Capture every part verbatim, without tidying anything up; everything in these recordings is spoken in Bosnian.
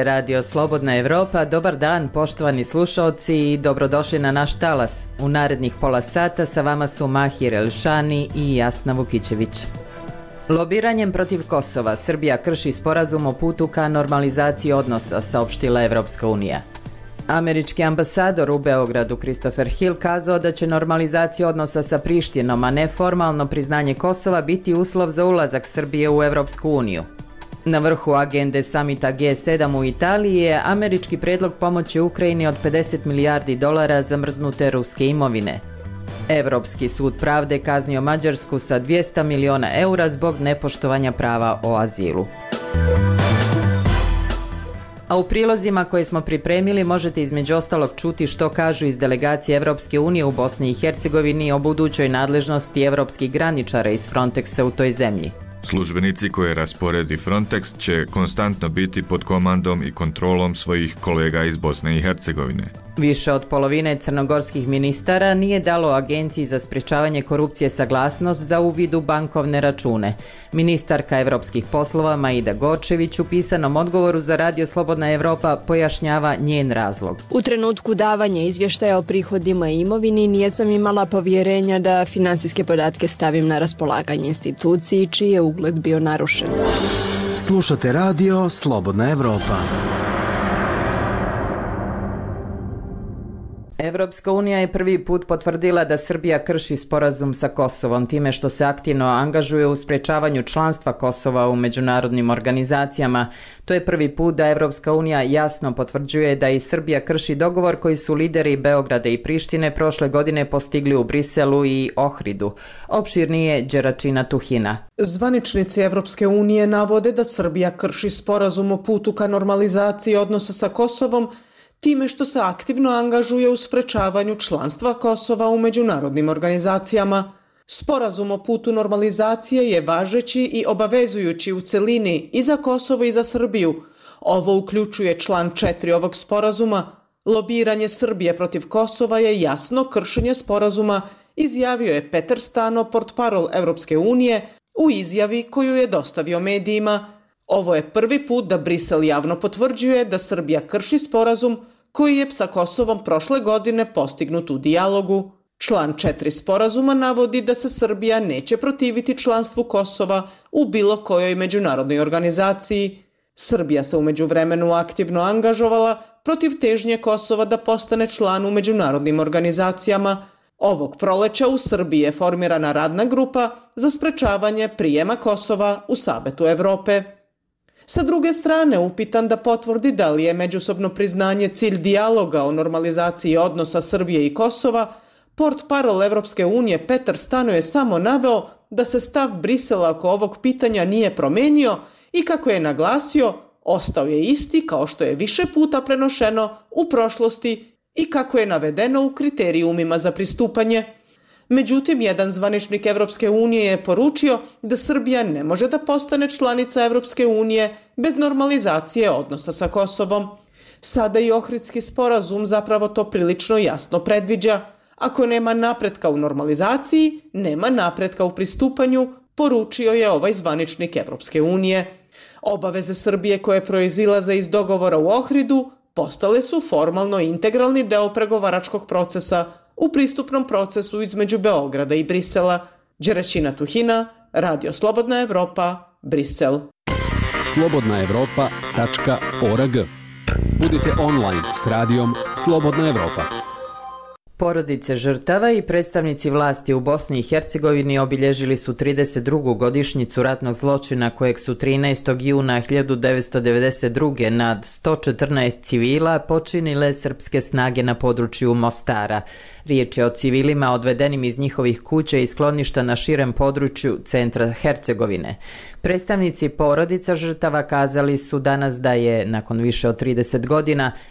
je Radio Slobodna Evropa. Dobar dan, poštovani slušaoci, i dobrodošli na naš talas. U narednih pola sata sa vama su Mahir Elšani i Jasna Vukićević. Lobiranjem protiv Kosova Srbija krši sporazum o putu ka normalizaciji odnosa, saopštila Evropska unija. Američki ambasador u Beogradu Christopher Hill kazao da će normalizacija odnosa sa Prištinom, a ne formalno priznanje Kosova, biti uslov za ulazak Srbije u Evropsku uniju. Na vrhu agende samita G sedam u Italiji je američki predlog pomoći Ukrajini od pedeset milijardi dolara zamrznute ruske imovine. Evropski sud pravde kaznio Mađarsku sa dvjesto miliona eura zbog nepoštovanja prava o azilu. A u prilozima koje smo pripremili možete između ostalog čuti što kažu iz delegacije Evropske unije u Bosni i Hercegovini o budućoj nadležnosti evropskih graničara iz Frontexa u toj zemlji. Službenici koje rasporedi Frontex će konstantno biti pod komandom i kontrolom svojih kolega iz Bosne i Hercegovine. Više od polovine crnogorskih ministara nije dalo Agenciji za sprečavanje korupcije saglasnost za uvid u bankovne račune. Ministarka evropskih poslova Maida Gočević u pisanom odgovoru za Radio Slobodna Evropa pojašnjava njen razlog. U trenutku davanja izvještaja o prihodima i imovini nisam imala povjerenja da finansijske podatke stavim na raspolaganje instituciji čiji je ugled bio narušen. Slušate Radio Slobodna Evropa. Evropska unija je prvi put potvrdila da Srbija krši sporazum sa Kosovom time što se aktivno angažuje u sprečavanju članstva Kosova u međunarodnim organizacijama. To je prvi put da Evropska unija jasno potvrđuje da i Srbija krši dogovor koji su lideri Beograda i Prištine prošle godine postigli u Briselu i Ohridu. Opširnije Đeračina Tuhina. Zvaničnici Evropske unije navode da Srbija krši sporazum o putu ka normalizaciji odnosa sa Kosovom time što se aktivno angažuje u sprečavanju članstva Kosova u međunarodnim organizacijama. Sporazum o putu normalizacije je važeći i obavezujući u celini i za Kosovo i za Srbiju. Ovo uključuje član četiri ovog sporazuma. Lobiranje Srbije protiv Kosova je jasno kršenje sporazuma, izjavio je Petar Stano, portparol Evropske unije, u izjavi koju je dostavio medijima. Ovo je prvi put da Brisel javno potvrđuje da Srbija krši sporazum koji je sa Kosovom prošle godine postignut u dijalogu. Član četiri sporazuma navodi da se Srbija neće protiviti članstvu Kosova u bilo kojoj međunarodnoj organizaciji. Srbija se u međuvremenu aktivno angažovala protiv težnje Kosova da postane član u međunarodnim organizacijama. Ovog proleća u Srbiji je formirana radna grupa za sprečavanje prijema Kosova u Savetu Evrope. Sa druge strane, upitan da potvrdi da li je međusobno priznanje cilj dijaloga o normalizaciji odnosa Srbije i Kosova, portparol Evropske unije Petar Stano je samo naveo da se stav Brisela oko ovog pitanja nije promenio i kako je naglasio, ostao je isti kao što je više puta prenošeno u prošlosti i kako je navedeno u kriterijumima za pristupanje. Međutim, jedan zvaničnik Evropske unije je poručio da Srbija ne može da postane članica Evropske unije bez normalizacije odnosa sa Kosovom. Sada i Ohridski sporazum zapravo to prilično jasno predviđa. Ako nema napretka u normalizaciji, nema napretka u pristupanju, poručio je ovaj zvaničnik Evropske unije. Obaveze Srbije koje proizilaze iz dogovora u Ohridu postale su formalno integralni deo pregovaračkog procesa u pristupnom procesu između Beograda i Brisela. Đeračina Tuhina, Radio Slobodna Evropa, Brisel. slobodna evropa tačka org. Budite online s radijom Slobodna Evropa. Porodice žrtava i predstavnici vlasti u Bosni i Hercegovini obilježili su trideset drugu godišnjicu ratnog zločina kojeg su trinaestog juna hiljadu devetsto devedeset druge nad sto četrnaest civila počinile srpske snage na području Mostara. Riječ je o civilima odvedenim iz njihovih kuća i skloništa na širem području centra Hercegovine. Predstavnici porodica žrtava kazali su danas da je, nakon više od trideset godina,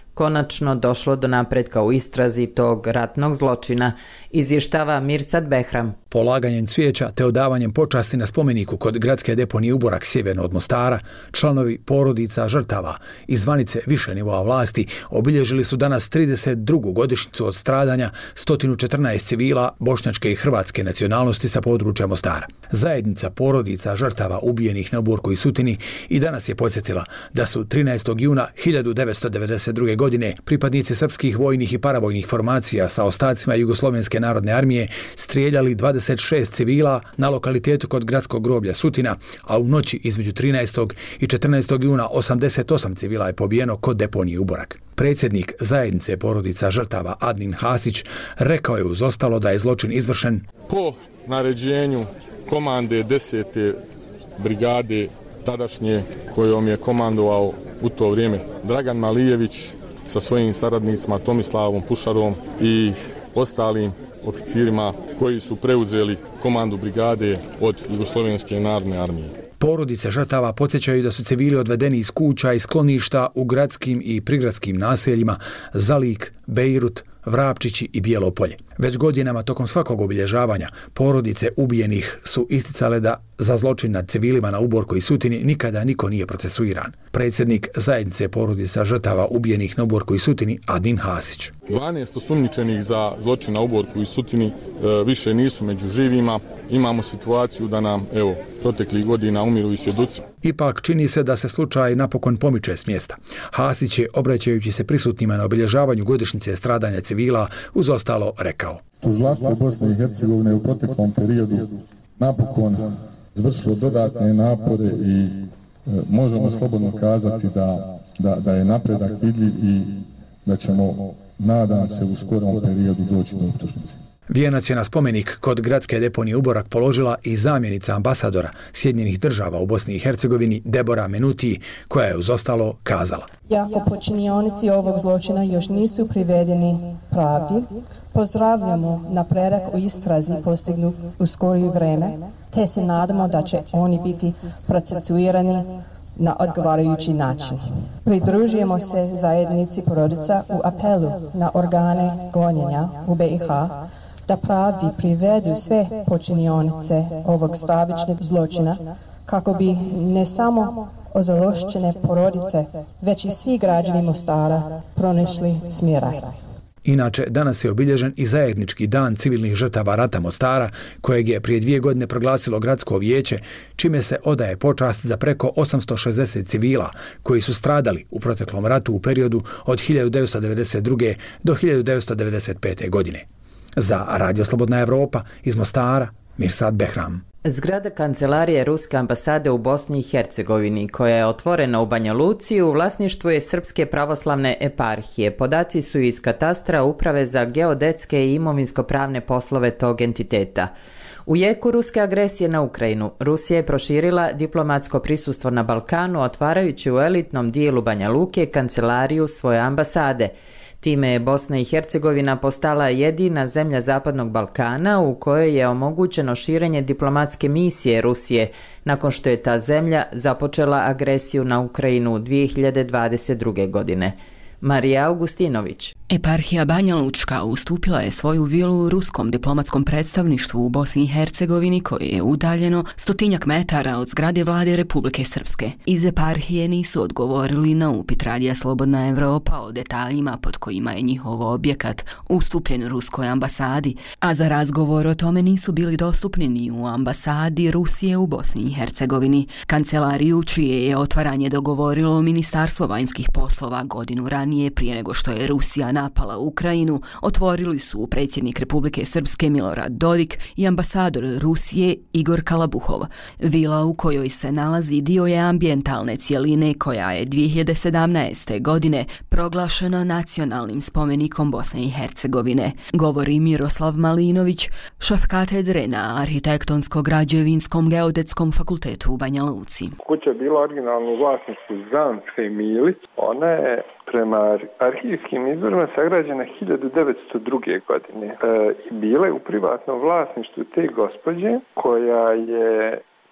konačno došlo do napretka u istrazi tog ratnog zločina, izvještava Mirsad Behram. Polaganjem cvijeća te odavanjem počasti na spomeniku kod gradske deponije Uborak sjeverno od Mostara, članovi porodica žrtava i zvanice više nivoa vlasti obilježili su danas trideset drugu godišnjicu od stradanja sto četrnaest civila bošnjačke i hrvatske nacionalnosti sa područja Mostara. Zajednica porodica žrtava ubijenih na Uborku i Sutini i danas je podsjetila da su trinaestog juna hiljadu devetsto devedeset druge. godine pripadnici srpskih vojnih i paravojnih formacija sa ostacima Jugoslovenske narodne armije strijeljali dvadeset šest civila na lokalitetu kod gradskog groblja Sutina, a u noći između trinaestog i četrnaestog juna osamdeset osam civila je pobijeno kod deponije Uborak. Predsjednik zajednice porodica žrtava Adnin Hasić rekao je uz ostalo da je zločin izvršen po naređenju komande desete brigade tadašnje kojom je komandovao u to vrijeme Dragan Malijević sa svojim saradnicima Tomislavom Pušarom i ostalim oficirima koji su preuzeli komandu brigade od Jugoslovenske narodne armije. Porodice žrtava podsjećaju da su civili odvedeni iz kuća i skloništa u gradskim i prigradskim naseljima Zalik, Bejrut, Vrapčići i Bijelo Polje. Već godinama tokom svakog obilježavanja porodice ubijenih su isticale da za zločin nad civilima na Uborku i Sutini nikada niko nije procesuiran. Predsjednik zajednice porodica žrtava ubijenih na Uborku i Sutini Adnin Hasić. dvanaest osumnjičenih za zločin na Uborku i Sutini e, više nisu među živima. Imamo situaciju da nam, evo, proteklih godina umiru i svjedoci. Ipak čini se da se slučaj napokon pomiče s mjesta. Hasić je, obraćajući se prisutnima na obilježavanju godišnjice stradanja civila, uz ostalo rekao. Tužilaštvo Bosne i Hercegovine u proteklom periodu napokon izvršilo dodatne napore i e, možemo slobodno kazati da, da, da je napredak vidljiv i da ćemo, nadam se, u skorom periodu doći do optužnice. Vijenac je na spomenik kod gradske deponije Uborak položila i zamjenica ambasadora Sjedinjenih država u Bosni i Hercegovini Debora Menuti, koja je uz ostalo kazala. Iako počinionici ovog zločina još nisu privedeni pravdi, pozdravljamo napredak u istrazi postignu u skorije vreme, te se nadamo da će oni biti procesuirani na odgovarajući način. Pridružujemo se zajednici porodica u apelu na organe gonjenja u B i H da pravdi privedu sve počinionice ovog stravičnog zločina kako bi ne samo ozalošćene porodice, već i svi građani Mostara pronašli smiraj. Inače, danas je obilježen i zajednički dan civilnih žrtava rata Mostara, kojeg je prije dvije godine proglasilo gradsko vijeće, čime se odaje počast za preko osamsto šezdeset civila koji su stradali u proteklom ratu u periodu od hiljadu devetsto devedeset druge. do hiljadu devetsto devedeset pete. godine. Za Radio Slobodna Evropa iz Mostara, Mirsad Behram. Zgrada kancelarije Ruske ambasade u Bosni i Hercegovini, koja je otvorena u Banja Luci, u vlasništvu je Srpske pravoslavne eparhije. Podaci su iz katastra Uprave za geodetske i imovinsko-pravne poslove tog entiteta. U jeku ruske agresije na Ukrajinu, Rusija je proširila diplomatsko prisustvo na Balkanu, otvarajući u elitnom dijelu Banja Luke kancelariju svoje ambasade. Time je Bosna i Hercegovina postala jedina zemlja Zapadnog Balkana u kojoj je omogućeno širenje diplomatske misije Rusije nakon što je ta zemlja započela agresiju na Ukrajinu dvije hiljade dvadeset druge. godine. Marija Augustinović. Eparhija Banja Lučka ustupila je svoju vilu ruskom diplomatskom predstavništvu u Bosni i Hercegovini, koje je udaljeno stotinjak metara od zgrade vlade Republike Srpske. Iz eparhije nisu odgovorili na upit Radija Slobodna Evropa o detaljima pod kojima je njihov objekat ustupljen ruskoj ambasadi, a za razgovor o tome nisu bili dostupni ni u ambasadi Rusije u Bosni i Hercegovini. Kancelariju, čije je otvaranje dogovorilo Ministarstvo vanjskih poslova godinu ranije prije nego što je Rusija napala Ukrajinu, otvorili su predsjednik Republike Srpske Milorad Dodik i ambasador Rusije Igor Kalabuhov. Vila u kojoj se nalazi dio je ambijentalne cijeline koja je dvije hiljade sedamnaeste. godine proglašena nacionalnim spomenikom Bosne i Hercegovine, govori Miroslav Malinović, šef katedre na Arhitektonsko-građevinskom geodetskom fakultetu u Banja Luci. Kuća je bila originalno u vlasništvu Zanske i Milić. Ona je prema arhivskim izvorima sagrađena hiljadu devetsto druge. godine. E, bila je u privatnom vlasništvu te gospođe koja je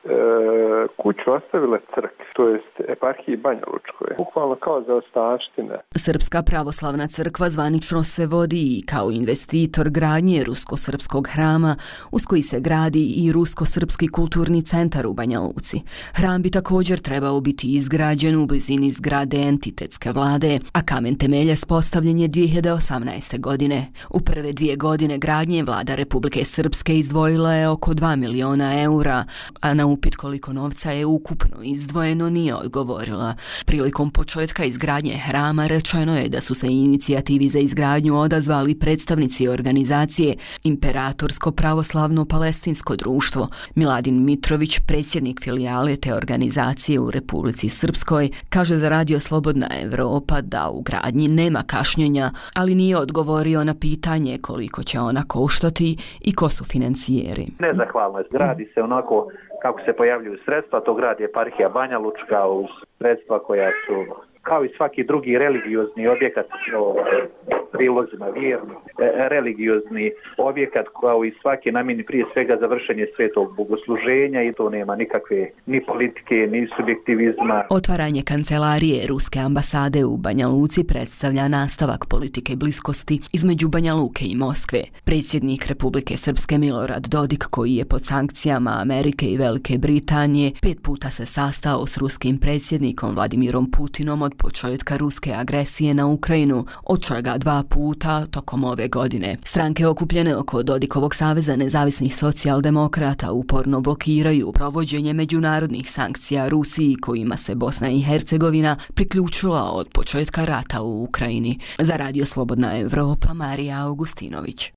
kuću ostavile crkvi, to jest eparhiji Banja Lučkoj, bukvalno kao za ostavštine. Srpska pravoslavna crkva zvanično se vodi i kao investitor gradnje rusko-srpskog hrama, uz koji se gradi i rusko-srpski kulturni centar u Banja Luci. Hram bi također trebao biti izgrađen u blizini zgrade entitetske vlade, a kamen temeljac postavljen je dvije hiljade osamnaeste. godine. U prve dvije godine gradnje vlada Republike Srpske izdvojila je oko dva miliona eura, a na upit koliko novca je ukupno izdvojeno nije odgovorila. Prilikom početka izgradnje hrama rečeno je da su se inicijativi za izgradnju odazvali predstavnici organizacije Imperatorsko pravoslavno palestinsko društvo. Miladin Mitrović, predsjednik filijale te organizacije u Republici Srpskoj, kaže za Radio Slobodna Evropa da u gradnji nema kašnjenja, ali nije odgovorio na pitanje koliko će ona koštati i ko su financijeri. Nezahvalno je, gradi se onako kako se pojavljuju sredstva, to gradi eparhija Banja Lučka uz sredstva koja su kao i svaki drugi religiozni objekat, prilozima vjerni, religiozni objekat kao i svaki namjeni prije svega za vršenje svetog bogosluženja i to nema nikakve ni politike, ni subjektivizma. Otvaranje kancelarije Ruske ambasade u Banja Luci predstavlja nastavak politike bliskosti između Banja Luke i Moskve. Predsjednik Republike Srpske Milorad Dodik, koji je pod sankcijama Amerike i Velike Britanije, pet puta se sastao s ruskim predsjednikom Vladimirom Putinom od početka ruske agresije na Ukrajinu, od čega dva puta tokom ove godine. Stranke okupljene oko Dodikovog saveza nezavisnih socijaldemokrata uporno blokiraju provođenje međunarodnih sankcija Rusiji, kojima se Bosna i Hercegovina priključila od početka rata u Ukrajini. Za Radio Slobodna Evropa, Marija Augustinović.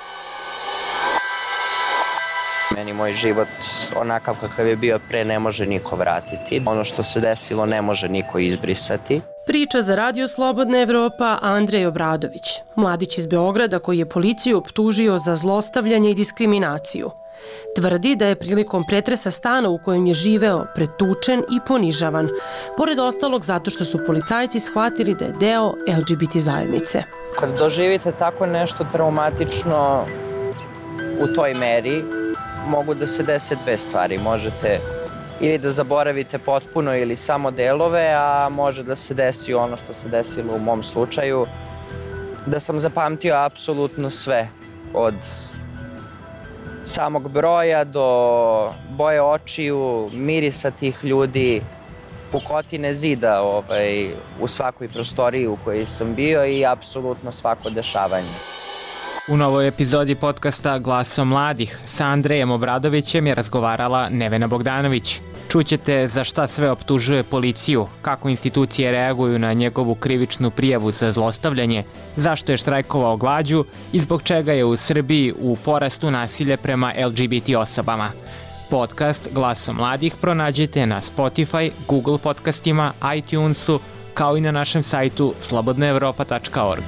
Meni moj život onakav kakav je bio pre ne može niko vratiti. Ono što se desilo ne može niko izbrisati. Priča za Radio Slobodna Evropa Andrej Obradović, mladić iz Beograda koji je policiju optužio za zlostavljanje i diskriminaciju. Tvrdi da je prilikom pretresa stana u kojem je živeo pretučen i ponižavan, pored ostalog zato što su policajci shvatili da je deo L G B T zajednice. Kad doživite tako nešto traumatično u toj meri, mogu da se dese dve stvari. Možete ili da zaboravite potpuno ili samo delove, a može da se desi ono što se desilo u mom slučaju, da sam zapamtio apsolutno sve, od samog broja do boje očiju, mirisa tih ljudi, pukotine zida ovaj, u svakoj prostoriji u kojoj sam bio i apsolutno svako dešavanje. U novoj epizodi podcasta Glasom mladih sa Andrejem Obradovićem je razgovarala Nevena Bogdanović. Čućete za šta sve optužuje policiju, kako institucije reaguju na njegovu krivičnu prijavu za zlostavljanje, zašto je štrajkovao glađu i zbog čega je u Srbiji u porastu nasilje prema L G B T osobama. Podcast Glasom mladih pronađite na Spotify, Google podcastima, iTunesu, kao i na našem sajtu slobodna evropa tačka org.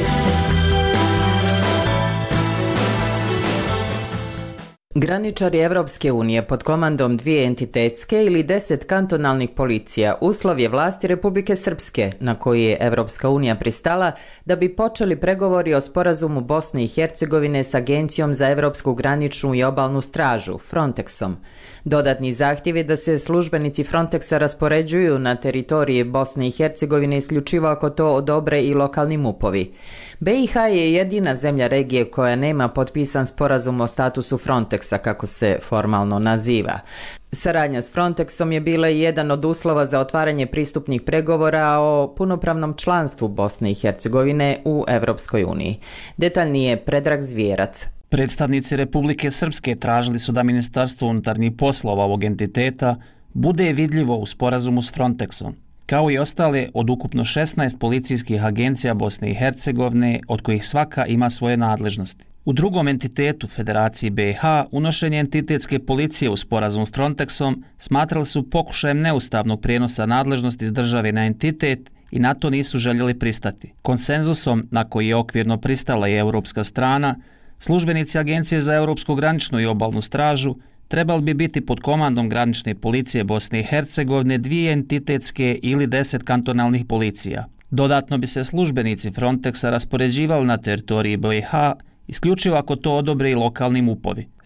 Graničari Evropske unije pod komandom dvije entitetske ili deset kantonalnih policija uslov je vlasti Republike Srpske na koji je Evropska unija pristala da bi počeli pregovori o sporazumu Bosne i Hercegovine s Agencijom za Evropsku graničnu i obalnu stražu, Frontexom. Dodatni zahtjev je da se službenici Frontexa raspoređuju na teritoriji Bosne i Hercegovine isključivo ako to odobre i lokalni mupovi. B i H je jedina zemlja regije koja nema potpisan sporazum o statusu Frontexa, kako se formalno naziva. Saradnja s Frontexom je bila jedan od uslova za otvaranje pristupnih pregovora o punopravnom članstvu Bosne i Hercegovine u Evropskoj uniji. Detaljnije Predrag Zvijerac. Predstavnici Republike Srpske tražili su da Ministarstvo unutarnjih poslova ovog entiteta bude vidljivo u sporazumu s Frontexom, kao i ostale od ukupno šesnaest policijskih agencija Bosne i Hercegovine, od kojih svaka ima svoje nadležnosti. U drugom entitetu, Federaciji B i H, unošenje entitetske policije u sporazum s Frontexom smatrali su pokušajem neustavnog prijenosa nadležnosti iz države na entitet i na to nisu željeli pristati. Konsenzusom, na koji je okvirno pristala i europska strana, službenici Agencije za Europsku graničnu i obalnu stražu trebali bi biti pod komandom granične policije Bosne i Hercegovine dvije entitetske ili deset kantonalnih policija. Dodatno bi se službenici Frontexa raspoređivali na teritoriji B i H, isključivo ako to odobre i lokalni mupovi.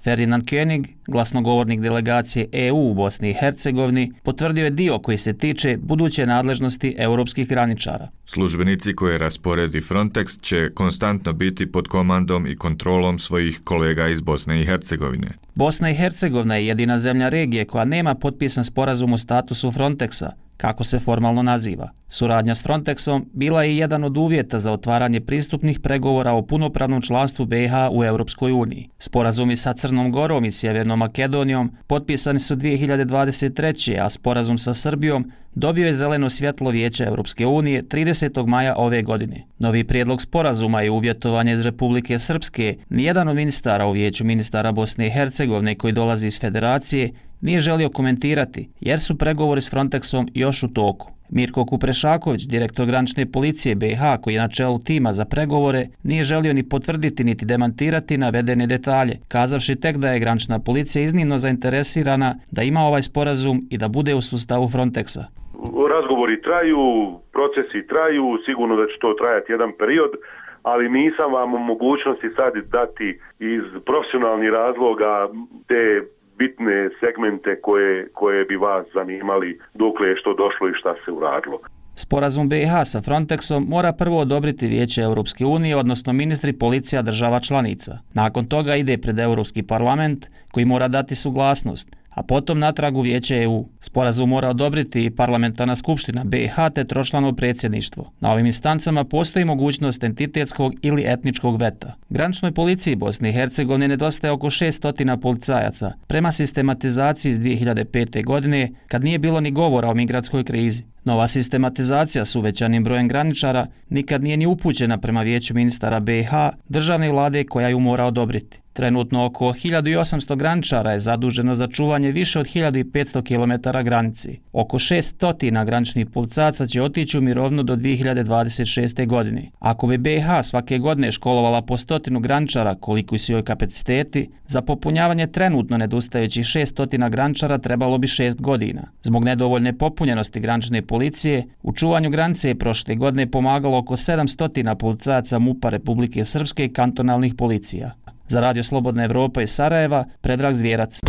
Ferdinand König, glasnogovornik delegacije E U u Bosni i Hercegovini, potvrdio je dio koji se tiče buduće nadležnosti europskih graničara. Službenici koje rasporedi Frontex će konstantno biti pod komandom i kontrolom svojih kolega iz Bosne i Hercegovine. Bosna i Hercegovina je jedina zemlja regije koja nema potpisan sporazum o statusu Frontexa, kako se formalno naziva. Suradnja s Frontexom bila je jedan od uvjeta za otvaranje pristupnih pregovora o punopravnom članstvu B i H u Europskoj uniji. Sporazumi sa Crnom Gorom i Sjevernom Makedonijom potpisani su dvije hiljade dvadeset treće. a sporazum sa Srbijom dobio je zeleno svjetlo Vijeća Europske unije tridesetog maja ove godine. Novi prijedlog sporazuma je uvjetovanje iz Republike Srpske. Nijedan od ministara u Vijeću ministara Bosne i Hercegovine koji dolazi iz Federacije nije želio komentirati, jer su pregovori s Frontexom još u toku. Mirko Kuprešaković, direktor granične policije B i H, koji je na čelu tima za pregovore, nije želio ni potvrditi niti demantirati navedene detalje, kazavši tek da je granična policija iznimno zainteresirana da ima ovaj sporazum i da bude u sustavu Frontexa. Razgovori traju, procesi traju, sigurno da će to trajati jedan period, ali nisam vam u mogućnosti sad dati iz profesionalnih razloga te bitne segmente koje, koje bi vas zanimali dokle je što došlo i šta se uradilo. Sporazum B i H sa Frontexom mora prvo odobriti Vijeće Europske unije, odnosno ministri policija država članica. Nakon toga ide pred Europski parlament koji mora dati suglasnost, a potom natrag u Vijeće E U. Sporazum mora odobriti i parlamentarna skupština B i H te tročlano predsjedništvo. Na ovim instancama postoji mogućnost entitetskog ili etničkog veta. Graničnoj policiji Bosne i Hercegovine nedostaje oko šesto policajaca, prema sistematizaciji iz dvije hiljade pete. godine, kad nije bilo ni govora o migratskoj krizi. Nova sistematizacija s uvećanim brojem graničara nikad nije ni upućena prema Vijeću ministara B i H, državne vlade koja ju mora odobriti. Trenutno oko hiljadu osamsto graničara je zaduženo za čuvanje više od hiljadu petsto kilometara granici. Oko šesto graničnih policajaca će otići u mirovinu do dvije hiljade dvadeset šeste. godine. Ako bi B i H svake godine školovala po stotinu graničara, koliko su joj kapaciteti, za popunjavanje trenutno nedostajućih šesto graničara trebalo bi šest godina. Zbog nedovoljne popunjenosti granične policije, u čuvanju granice je prošle godine pomagalo oko sedamsto policajaca MUP-a Republike Srpske i kantonalnih policija. Za Radio Slobodna Evropa iz Sarajeva, Predrag Zvjerac.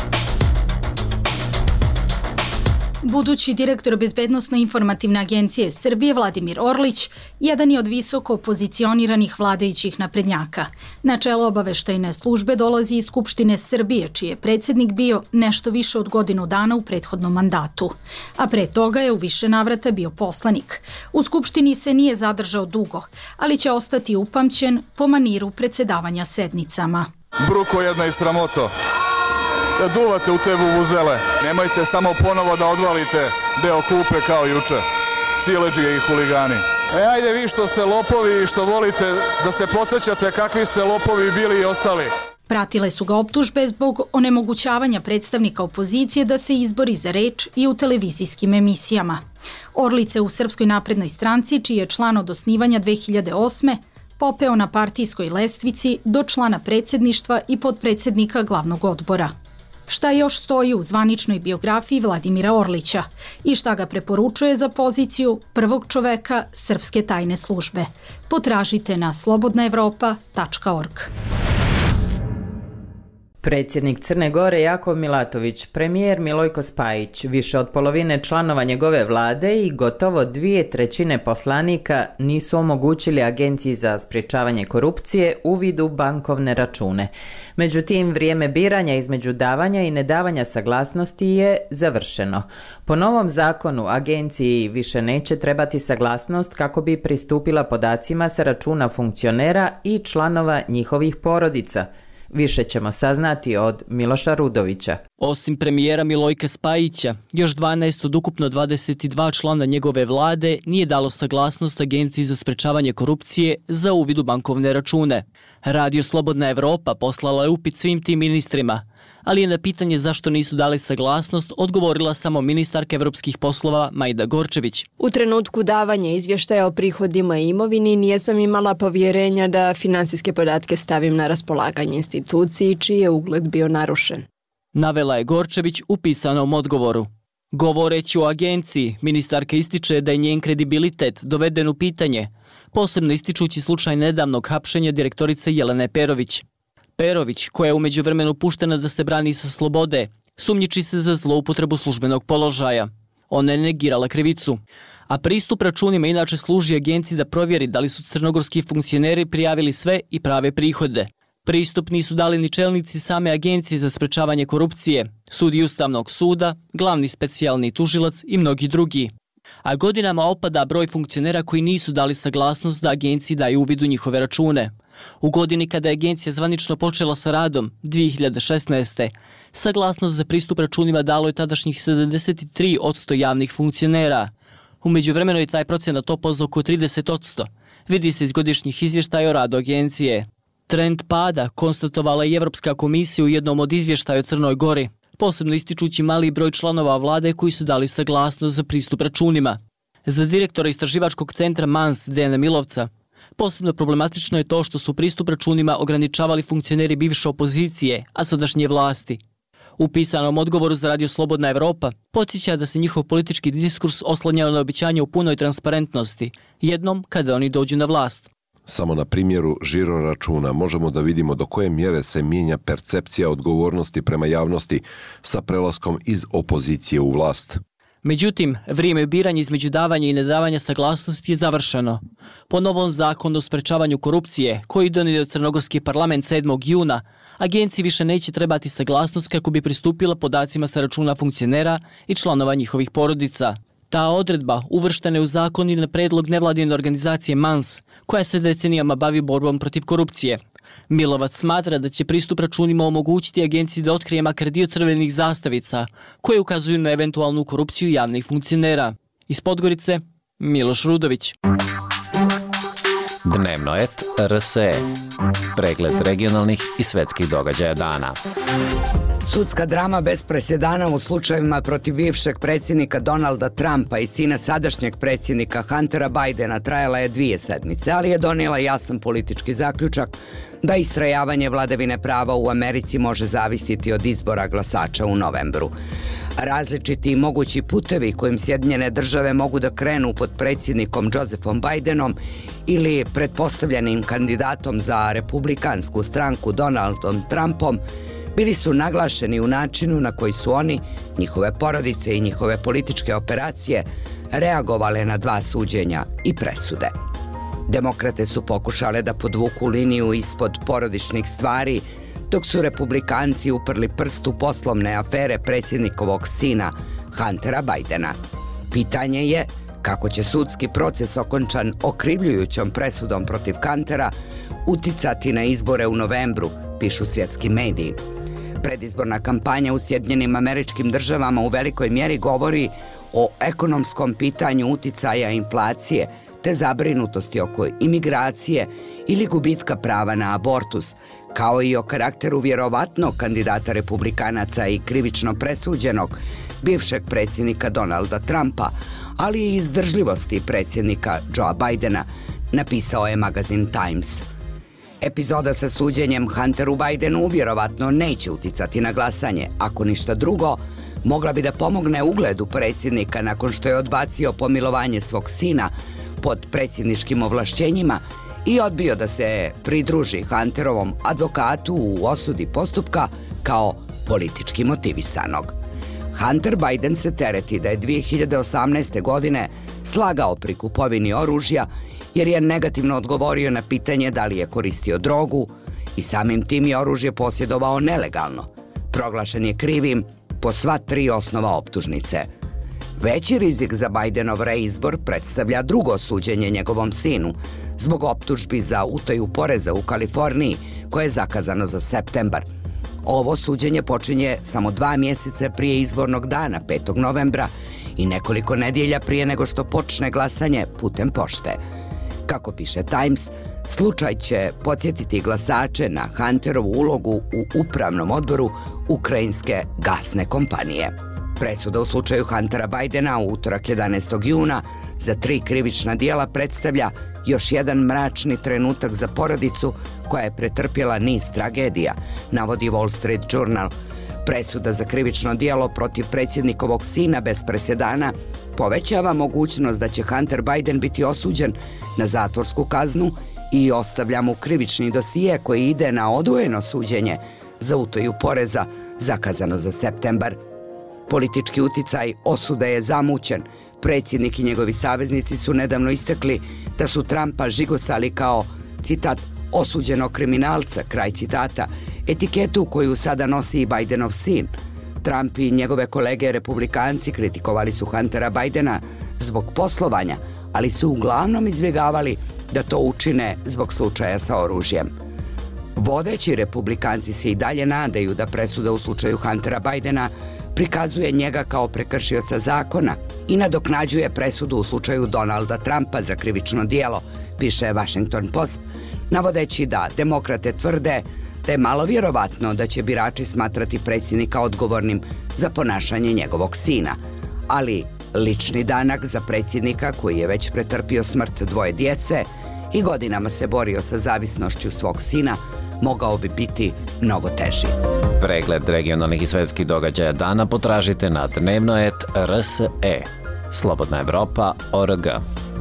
Budući direktor Bezbednosno-informativne agencije Srbije Vladimir Orlić jedan je od visoko pozicioniranih vladajućih naprednjaka. Na čelo obaveštajne službe dolazi iz Skupštine Srbije, čiji je predsjednik bio nešto više od godinu dana u prethodnom mandatu. A pre toga je u više navrata bio poslanik. U Skupštini se nije zadržao dugo, ali će ostati upamćen po maniru predsjedavanja sednicama. Bruko jedna i sramoto. Da duvate u te vuvuzele. Nemojte samo ponovo da odvalite deo kupe kao juče. Sileđije i huligani. E ajde vi što ste lopovi i što volite da se podsjećate kakvi ste lopovi bili i ostali. Pratile su ga optužbe zbog onemogućavanja predstavnika opozicije da se izbori za reč i u televizijskim emisijama. Orlić se u Srpskoj naprednoj stranci, čiji je član od osnivanja dve hiljade osme. popeo na partijskoj lestvici do člana predsjedništva i podpredsjednika glavnog odbora. Šta još stoji u zvaničnoj biografiji Vladimira Orlića i šta ga preporučuje za poziciju prvog čoveka Srpske tajne službe? Potražite na slobodna evropa tačka org. Predsjednik Crne Gore Jakov Milatović, premijer Milojko Spajić, više od polovine članova njegove vlade i gotovo dvije trećine poslanika nisu omogućili Agenciji za sprječavanje korupcije uvid u bankovne račune. Međutim, vrijeme biranja između davanja i nedavanja saglasnosti je završeno. Po novom zakonu Agenciji više neće trebati saglasnost kako bi pristupila podacima sa računa funkcionera i članova njihovih porodica. Više ćemo saznati od Miloša Rudovića. Osim premijera Milojka Spajića, još dvanaest od ukupno dvadeset dva člana njegove vlade nije dalo saglasnost Agenciji za sprečavanje korupcije za uvid u bankovne račune. Radio Slobodna Evropa poslala je upit svim tim ministrima, ali je na pitanje zašto nisu dali saglasnost odgovorila samo ministarka evropskih poslova Majda Gorčević. U trenutku davanja izvještaja o prihodima i imovini nijesam imala povjerenja da finansijske podatke stavim na raspolaganje instituciji čiji je ugled bio narušen. Navela je Gorčević u pisanom odgovoru. Govoreći o agenciji, ministarka ističe da je njen kredibilitet doveden u pitanje, posebno ističući slučaj nedavnog hapšenja direktorice Jelene Perović. Perović, koja je u međuvremenu puštena da se brani sa slobode, sumnjiči se za zloupotrebu službenog položaja. Ona je negirala krivicu. A pristup računima inače služi agenciji da provjeri da li su crnogorski funkcioneri prijavili sve i prave prihode. Pristup nisu dali ni čelnici same agencije za sprečavanje korupcije, sudi Ustavnog suda, glavni specijalni tužilac i mnogi drugi. A godinama opada broj funkcionera koji nisu dali saglasnost da agenciji daju uvid u njihove račune. U godini kada je agencija zvanično počela sa radom, dvije hiljade šesnaeste. saglasnost za pristup računima dalo je tadašnjih sedamdeset tri posto javnih funkcionera. U međuvremenu je taj procenat opao za oko trideset posto. Vidi se iz godišnjih izvještaja o radu agencije. Trend pada konstatovala je Evropska komisija u jednom od izvještaja o Crnoj Gori, posebno ističući mali broj članova vlade koji su dali saglasnost za pristup računima. Za direktora istraživačkog centra Mans Dejana Milovca, posebno problematično je to što su pristup računima ograničavali funkcioneri bivše opozicije, a sadašnje vlasti. U pisanom odgovoru za Radio Slobodna Evropa podsjeća da se njihov politički diskurs oslanjao na obećanje u punoj transparentnosti, jednom kada oni dođu na vlast. Samo na primjeru žiro računa možemo da vidimo do koje mjere se mijenja percepcija odgovornosti prema javnosti sa prelaskom iz opozicije u vlast. Međutim, vrijeme biranja između davanja i nedavanja saglasnosti je završeno. Po novom zakonu o sprečavanju korupcije, koji donio crnogorski parlament sedmog juna, agenciji više neće trebati saglasnost kako bi pristupila podacima sa računa funkcionera i članova njihovih porodica. Ta odredba uvrštena je u zakon i na predlog nevladine organizacije Mans, koja se decenijama bavi borbom protiv korupcije. Milovac smatra da će pristup računima omogućiti agenciji da otkrije makar dio crvenih zastavica, koje ukazuju na eventualnu korupciju javnih funkcionera. Iz Podgorice, Miloš Rudović. Dnevnoet R S E. Pregled regionalnih i svetskih događaja dana. Sudska drama bez presedana u slučajevima protiv bivšeg predsjednika Donalda Trumpa i sina sadašnjeg predsjednika Huntera Bidena trajala je dvije sedmice, ali je donijela jasan politički zaključak da istrajavanje vladavine prava u Americi može zavisiti od izbora glasača u novembru. Različiti i mogući putevi kojim Sjedinjene države mogu da krenu pod predsjednikom Josephom Bidenom ili pretpostavljenim kandidatom za republikansku stranku Donaldom Trumpom bili su naglašeni u načinu na koji su oni, njihove porodice i njihove političke operacije reagovale na dva suđenja i presude. Demokrate su pokušale da podvuku liniju ispod porodičnih stvari, dok su republikanci uprli prst u poslovne afere predsjednikovog sina Huntera Bidena. Pitanje je kako će sudski proces okončan okrivljujućom presudom protiv Huntera uticati na izbore u novembru, pišu svjetski mediji. Predizborna kampanja u Sjedinjenim Američkim Državama u velikoj mjeri govori o ekonomskom pitanju uticaja inflacije te zabrinutosti oko imigracije ili gubitka prava na abortus, kao i o karakteru vjerovatnog kandidata republikanaca i krivično presuđenog bivšeg predsjednika Donalda Trumpa, ali i izdržljivosti predsjednika Joea Bidena, napisao je magazin Times. Epizoda sa suđenjem Hunteru Bidenu vjerovatno neće uticati na glasanje. Ako ništa drugo, mogla bi da pomogne ugledu predsjednika nakon što je odbacio pomilovanje svog sina pod predsjedničkim ovlašćenjima i odbio da se pridruži Hunterovom advokatu u osudi postupka kao politički motivisanog. Hunter Biden se tereti da je dvije hiljade osamnaeste. godine slagao pri kupovini oružja jer je negativno odgovorio na pitanje da li je koristio drogu i samim tim je oružje posjedovao nelegalno. Proglašen je krivim po sva tri osnova optužnice. Veći rizik za Bidenov reizbor predstavlja drugo suđenje njegovom sinu zbog optužbi za utaju poreza u Kaliforniji koje je zakazano za septembar. Ovo suđenje počinje samo dva mjeseca prije izbornog dana, petog novembra, i nekoliko nedjelja prije nego što počne glasanje putem pošte. Kako piše Times, slučaj će podsjetiti glasače na Hunterovu ulogu u upravnom odboru ukrajinske gasne kompanije. Presuda u slučaju Huntera Bidena u utorak jedanaestog juna za tri krivična djela predstavlja još jedan mračni trenutak za porodicu koja je pretrpjela niz tragedija, navodi Wall Street Journal. Presuda za krivično djelo protiv predsjednikovog sina bez presedana povećava mogućnost da će Hunter Biden biti osuđen na zatvorsku kaznu i ostavlja mu krivični dosije koji ide na odvojeno suđenje za utaju poreza zakazano za septembar. Politički uticaj osude je zamućen. Predsjednik i njegovi saveznici su nedavno istakli da su Trumpa žigosali kao, citat, osuđenog kriminalca, kraj citata, etiketu koju sada nosi i Bidenov sin. Trump i njegove kolege republikanci kritikovali su Huntera Bidena zbog poslovanja, ali su uglavnom izbjegavali da to učine zbog slučaja sa oružjem. Vodeći republikanci se i dalje nadaju da presuda u slučaju Huntera Bidena prikazuje njega kao prekršioca zakona i nadoknađuje presudu u slučaju Donalda Trumpa za krivično dijelo, piše Washington Post, navodeći da demokrate tvrde da je malo vjerovatno da će birači smatrati predsjednika odgovornim za ponašanje njegovog sina. Ali lični danak za predsjednika koji je već pretrpio smrt dvoje djece i godinama se borio sa zavisnošću svog sina mogao bi biti mnogo teži. Pregled regionalnih i svetskih događaja dana potražite na dnevnoet R S E. Slobodna Evropa O R G.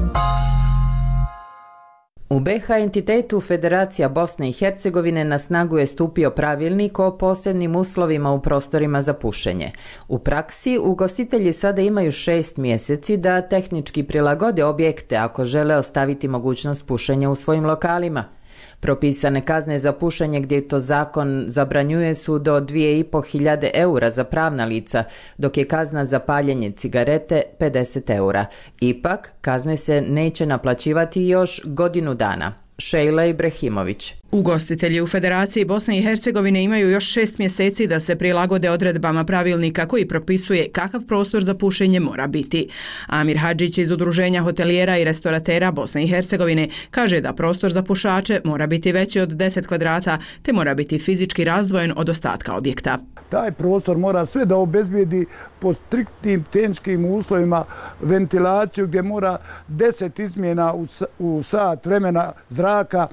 U B H entitetu Federacija Bosne i Hercegovine na snagu je stupio pravilnik o posebnim uslovima u prostorima za pušenje. U praksi, ugostitelji sada imaju šest mjeseci da tehnički prilagode objekte ako žele ostaviti mogućnost pušenja u svojim lokalima. Propisane kazne za pušenje gdje to zakon zabranjuje su do dvije i po hiljade eura za pravna lica, dok je kazna za paljenje cigarete pedeset eura. Ipak, kazne se neće naplaćivati još godinu dana. Šejla Ibrahimović. Ugostitelji u Federaciji Bosne i Hercegovine imaju još šest mjeseci da se prilagode odredbama pravilnika koji propisuje kakav prostor za pušenje mora biti. Amir Hadžić iz Udruženja hotelijera i restoratera Bosne i Hercegovine kaže da prostor za pušače mora biti veći od deset kvadrata te mora biti fizički razdvojen od ostatka objekta. Taj prostor mora sve da obezbijedi po striktnim tehničkim uslovima ventilaciju gdje mora deset izmjena u sat vremena zraka,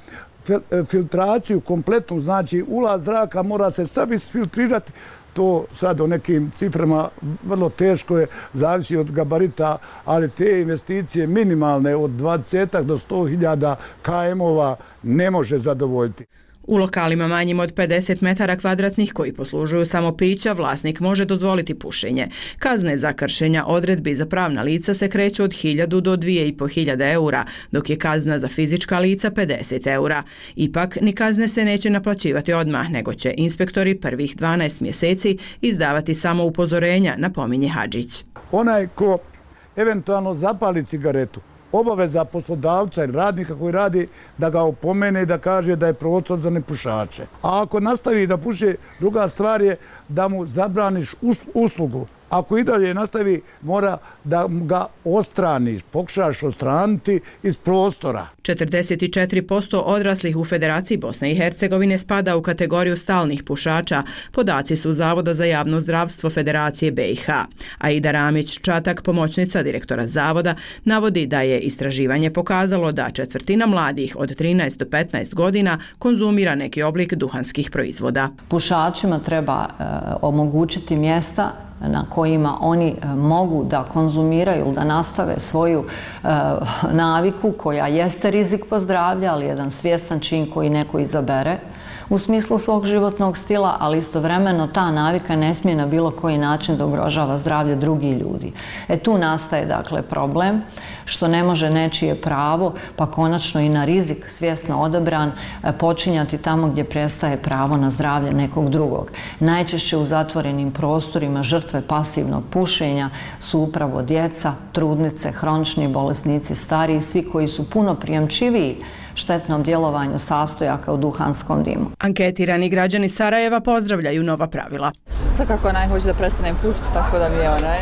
filtraciju kompletnu, znači ulaz zraka mora se sav isfiltrirati. To sad o nekim ciframa vrlo teško je, zavisi od gabarita, ali te investicije minimalne od dvadeset do sto hiljada km-ova ne može zadovoljiti. U lokalima manjim od pedeset metara kvadratnih koji poslužuju samo pića, vlasnik može dozvoliti pušenje. Kazne za kršenja odredbi za pravna lica se kreću od hiljadu do dvije i po hiljade eura, dok je kazna za fizička lica pedeset eura. Ipak, ni kazne se neće naplaćivati odmah, nego će inspektori prvih dvanaest mjeseci izdavati samo upozorenja, napominje Hadžić. Onaj ko eventualno zapali cigaretu, obaveza poslodavca ili radnika koji radi da ga opomene i da kaže da je prostor za nepušače. A ako nastavi da puše, druga stvar je da mu zabraniš uslugu. Ako i dalje nastavi, mora da ga ostraniš, pokušaš ostraniti iz prostora. četrdeset četiri posto odraslih u Federaciji Bosne i Hercegovine spada u kategoriju stalnih pušača. Podaci su Zavoda za javno zdravstvo Federacije B i H. Aida Ramić-Čatak, pomoćnica direktora Zavoda, navodi da je istraživanje pokazalo da četvrtina mladih od trinaest do petnaest godina konzumira neki oblik duhanskih proizvoda. Pušačima treba e, omogućiti mjesta na kojima oni mogu da konzumiraju, da nastave svoju e, naviku koja jeste rizik po zdravlje, ali jedan svjestan čin koji neko izabere u smislu svog životnog stila, ali istovremeno ta navika ne smije na bilo koji način da ugrožava zdravlje drugih ljudi. E tu nastaje dakle problem što ne može nečije pravo, pa konačno i na rizik svjesno odabran počinjati tamo gdje prestaje pravo na zdravlje nekog drugog. Najčešće u zatvorenim prostorima žrtve pasivnog pušenja su upravo djeca, trudnice, hronični bolesnici, stariji, svi koji su puno prijemčiviji štetnom djelovanju sastojaka u duhanskom dimu. Anketirani građani Sarajeva pozdravljaju nova pravila. Svakako najhoću da prestanem pušiti, tako da mi je onaj...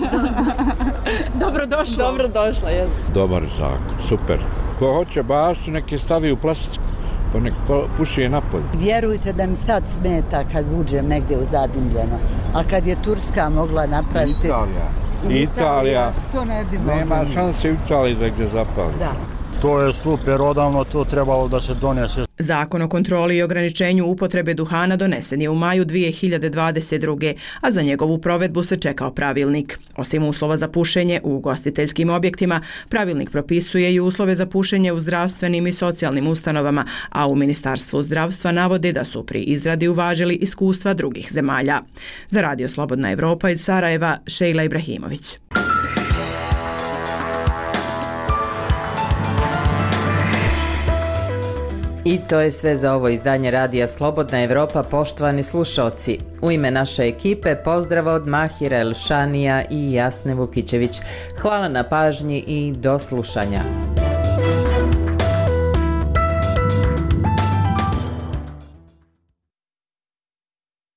Dobrodošla. Dobrodošla, jes. Dobar zakon, super. Ko hoće baštu, neki stavi u plastiku, pa nek puši je napolje. Vjerujte da mi sad smeta kad uđem negdje u zadimljeno, a kad je Turska mogla napraviti... Italija. Italija. To ne bi mogla. Nema šanse u Italiji da gdje zapali. Da. To je super, odavno to trebalo da se donese. Zakon o kontroli i ograničenju upotrebe duhana donesen je u maju dvije hiljade dvadeset druge. a za njegovu provedbu se čekao pravilnik. Osim uslova za pušenje u ugostiteljskim objektima, pravilnik propisuje i uslove za pušenje u zdravstvenim i socijalnim ustanovama, a u Ministarstvu zdravstva navode da su pri izradi uvažili iskustva drugih zemalja. Za Radio Slobodna Evropa iz Sarajeva, Šejla Ibrahimović. I to je sve za ovo izdanje Radija Slobodna Evropa, poštovani slušalci. U ime naše ekipe pozdrav od Mahira Elšanija i Jasne Vukićević. Hvala na pažnji i do slušanja.